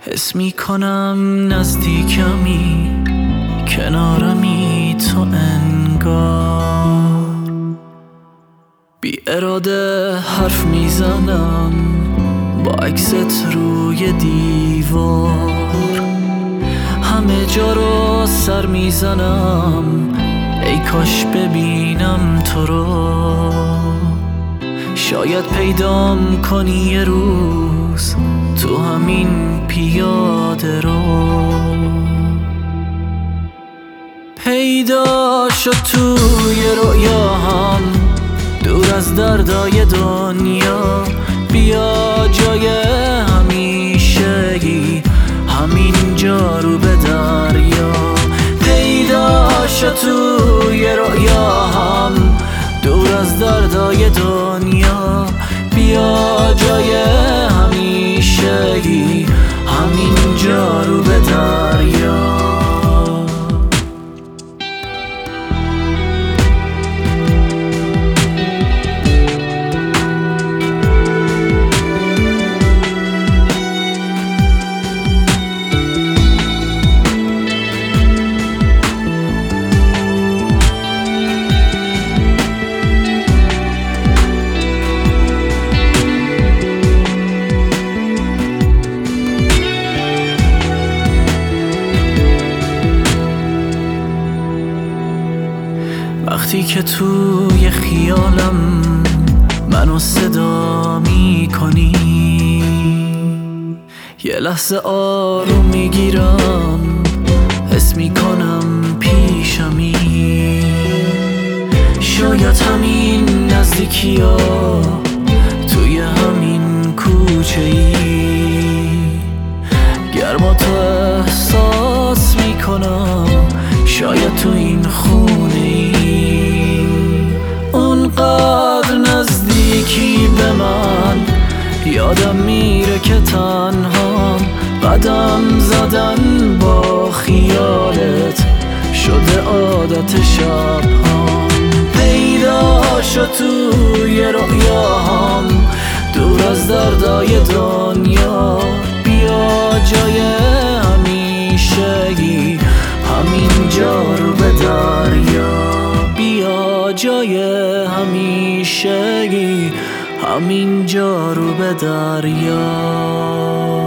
حس میکنم نزدیکمی، کنارمی تو انگار. بی اراده حرف میزنم با عکست روی دیوار. همه جا رو سر میزنم ای کاش ببینم تو رو. شاید پیدام کنی یه روز تو همین پیاده رو. پیدا شد توی رؤیاهم دور از دردای دنیا. بیا جای همیشگی همینجا رو به دریا. پیدا شد توی رؤیاهم دور از دردای دنیا. بیا جای همیشگی همینجا رو به دریا. وقتی که توی خیالم منو صدا میکنی، یه لحظه آروم میگیرم، حس میکنم پیشمی. شاید همین نزدیکی ها توی همین کوچه ای گرما تو احساس میکنم. شاید تو این خونه ای اونقدر نزدیکی به من، یادم میره که تنهام. قدم زدن با خیالت شده عادت شبهام. پیدا شد توی رؤیاهم دور از دردای دنیا. بیا جای همیشگی همینجا رو به دریا. بیا جای همیشگی همینجا رو به دریا.